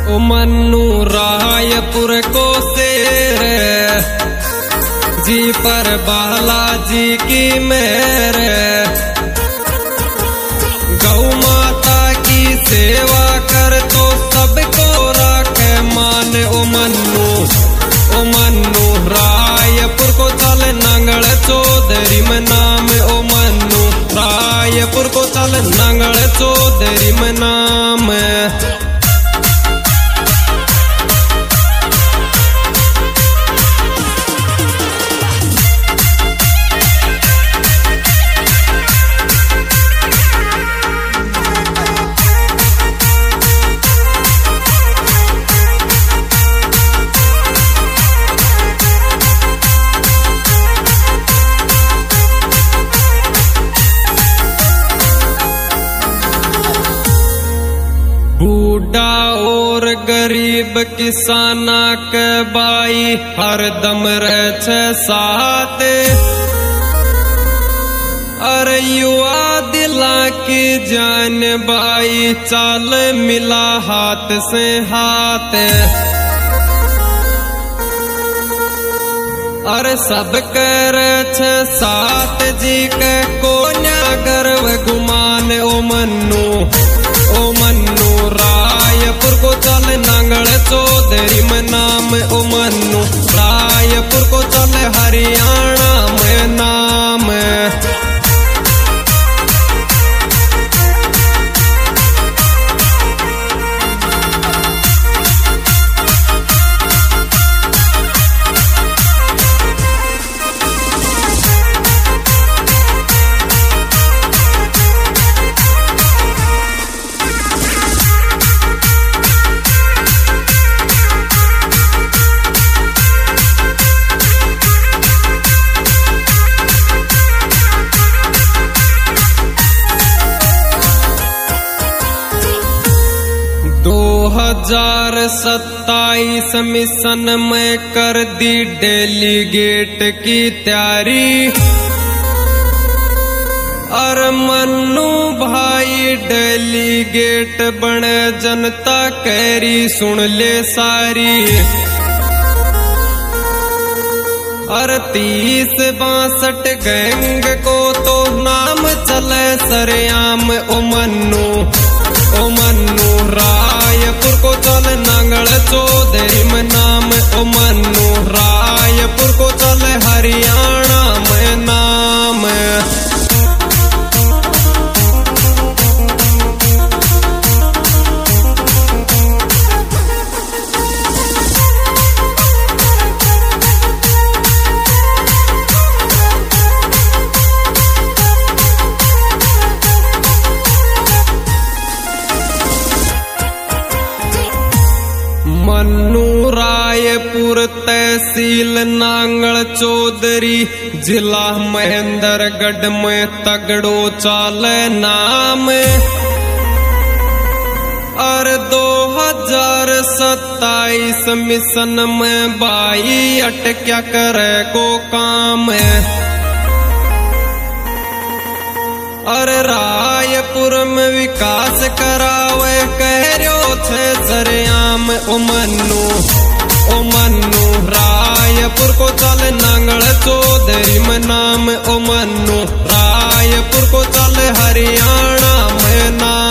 ओ मन्नू रायपुर को शेर जी पर बालाजी की मेहर। गौ माता की सेवा कर तो सबको राखे मान। ओ मन्नू रायपुर को चल नंगल चौधरी में नाम। ओ मन्नू रायपुर को चल नंगल चौधरी में नाम। बूढ़ा और गरीब किसाना के बाई हरदम रहे साथ। अरे युवा दिला की जान बाई चाल मिला हाथ से हाथ। अरे सब कर साथ जी के कोन्या गर्व गुमान। ओ मन्नू रायपुर को चल नंगल चौधरी में नाम। ओ मन्नू रायपुर को चल हरियाणा में नाम। हजार 27 मिशन में कर दी डेलीगेट की तैयारी। और मन्नू भाई डेलीगेट बने जनता कैरी सुन ले सारी। और 30-62 गैंग को तो नाम चले सरेआम। ओ मन्नू रायपुर को चल नंगल चौधरी में नाम। ओ मन्नू रायपुर को चल हरियाणा में नाम। मन्नू रायपुर तहसील नांगल चौधरी जिला महेंद्रगढ़ में तगड़ो चाल नाम। और 2027 मिशन में बाई अटक्या करे को काम। और रायपुर में विकास करावे कहरो छे सरेआम। ओ मन्नू रायपुर को चल नंगल चौधरी में नाम। ओ मन्नू रायपुर को चल हरियाणा में नाम।